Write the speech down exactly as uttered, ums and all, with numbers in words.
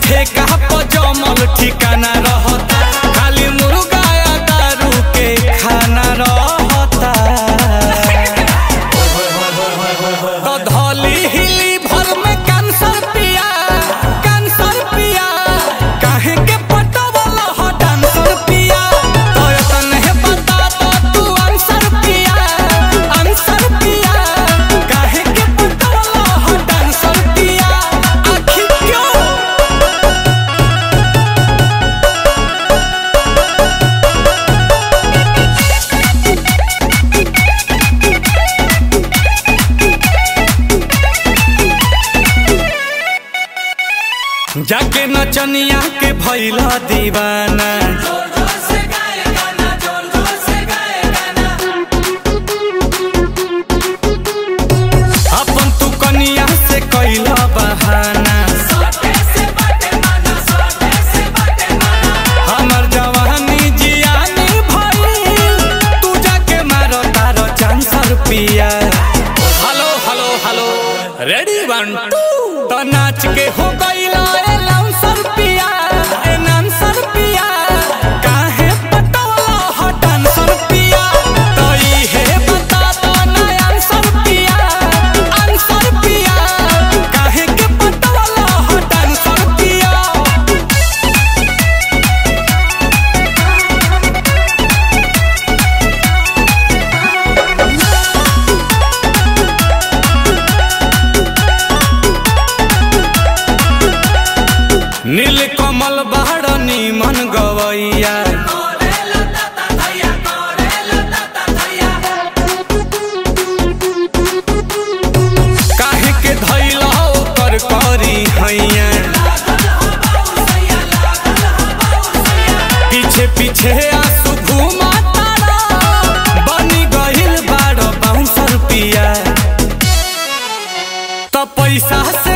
ठेका पर जमल ठिकाना रहता, खाली मुर्गा या दारू के खाना रहता। तो धौली हिली भर में कैंसर पिया, कैंसर पिया, काहे के पटवल ह डांसर पिया। तो तने बता दो तू आंसर पिया, आंसर पिया, काहे के पटवल ह डांसर पिया। आखिर क्यों? जाके नचनिया के भइला दीवाना, अपन तू कनिया से कैला बहाना। हमर जवानी जियानी भइल, तू जाके मारो तारो चांसर पिया। Hello hello hello ready one two, तो नाच के हो गइला ए लाउंसर पिया, ए नांसर पिया, काहे पटवला ह डांसर पिया। तो इहे बता दो ना आंसर पिया, आंसर पिया, काहे के पटवला ह डांसर पिया। नील कमल बाड़ नीमन गवैया, काहे के धैला ओकर करी हैया। पीछे पीछे आंसू घुमा तारा, बनी गइल बाड़ बाउंसर पिया। तो पैसा